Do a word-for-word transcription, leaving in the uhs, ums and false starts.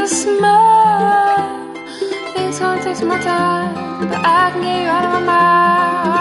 a smile. Things gonna take some more time, but I can get you out of my mind.